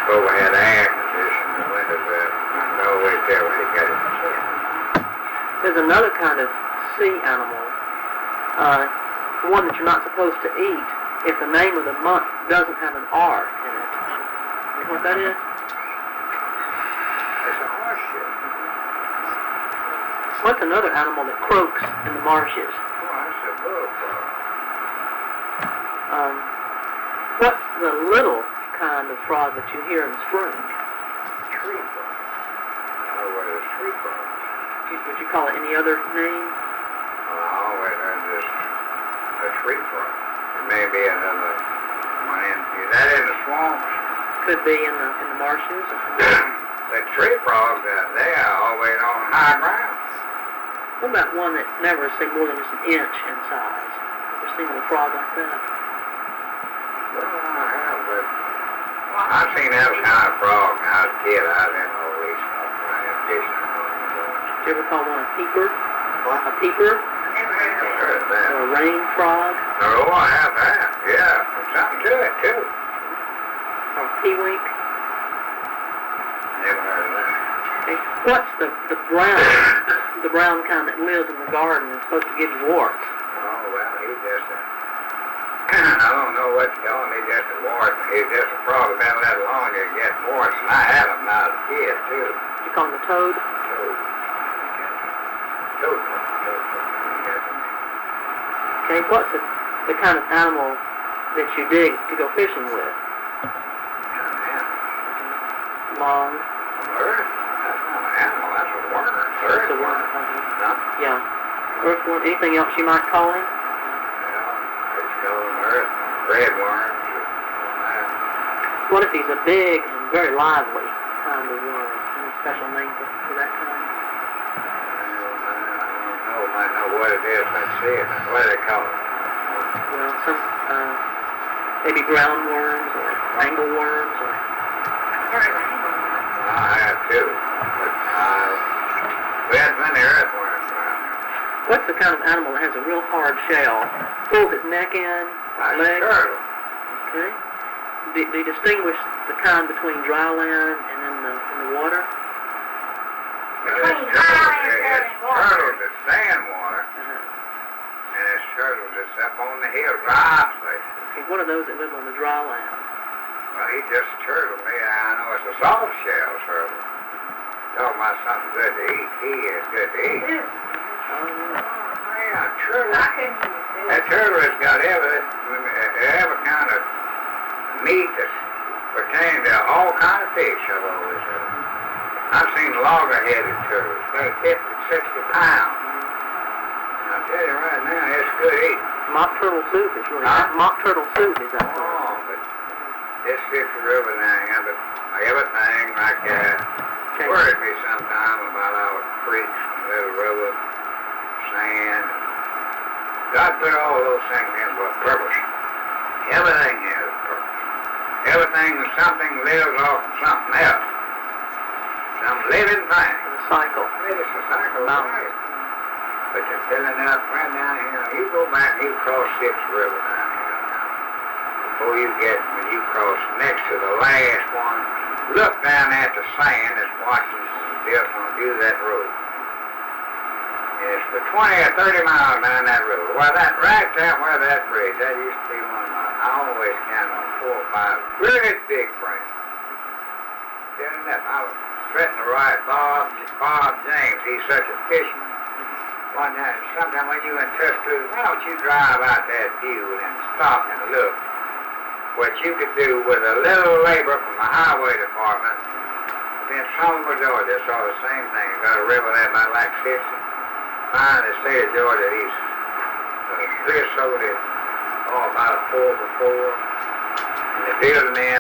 overhead air conditioning, the windows up. I can always tell when he got it. There's another kind of sea animal, one that you're not supposed to eat if the name of the month doesn't have an R in it. You know what that is? It's a horseshoe. What's another animal that croaks in the marshes? Oh, that's a bullfrog. What's the little kind of frog that you hear in spring? Tree frog. I know what a tree frog is. Would you call it any other name? Well, I always heard this a tree frog. It may be another one in. Is that in the swamps? Could be in the marshes. The tree frogs, they are always on high ground. What about one that never seemed more than just an inch in size? Ever seen a frog like that? Well, I have, but I've seen that kind of frog when I was a kid. I was in all these fishing. Did you ever call one a peeper? What? A peeper? Never heard of that. Or a rain frog? Oh, I have that. Yeah, something to it too. Or a peewink? Never heard of that. Okay. What's the brown kind that lives in the garden and is supposed to give you warts? Oh, well, he's just I don't know what to call him. He's just a wart. He's just a frog. Been let alone to get warts. And I had him when I was a kid, too. Did you call him a toad? Toad. Toad. Okay, what's the kind of animal that you dig to go fishing with? Long. Earth? That's not an animal. That's a worm. That's a worm. No? Yeah. Earthworm. Anything else you might call him? Well, it's called an earth. Red worms. What if he's a big and very lively kind of worm? Any special name for that kind? I don't might know what it is. Let's see it. What do they call it? Well, some maybe ground worms or angleworms or. I have too. But we had plenty of earthworms around here. What's the kind of animal that has a real hard shell? Pulls its neck in, Like legs. a turtle. Okay. Do you distinguish the kind between dry land and in the water? Between dry land and water. Turtles that stay in water, and there's turtles that's up on the hill, dry places. Okay, what are those that live on the dry land? Well, he just turtle me. I know it's a soft shell turtle. Talking about something good to eat. He is good to eat. Oh, Yeah, turtle. That turtle has got every kind of meat that's pertaining to all kind of fish, I've always heard. I've seen logger-headed turtles, maybe 50, 60 pounds. And I'll tell you right now, it's good eating. mock turtle soup is really mock turtle soup is that. Oh, but this fits the river now, but everything like worried me sometime about our creeks, little river, sand. God put all those things in for a purpose. Everything has a purpose. Everything is something lives off of something else. Some living thing. The cycle. It's a cycle of life. But you're filling up right down here. You go back and you cross Sixth River down here now. Before you get, when you cross next to the last one, look down at the sand that's washing built on that road. It's for 20 or 30 miles down that road. Well, that right there where that bridge, that used to be one of my, I always count on 4 or 5 really big friends. Getting up, I was threatening to ride Bob James. He's such a fisherman. One time, sometime when you in Tuscaloosa, why don't you drive out that view and stop and look what you could do with a little labor from the highway department. In Selma, Georgia, saw the same thing. Got a river there about like 50. Find the state of Georgia, these creosoted, about a 4x4. And they build them in.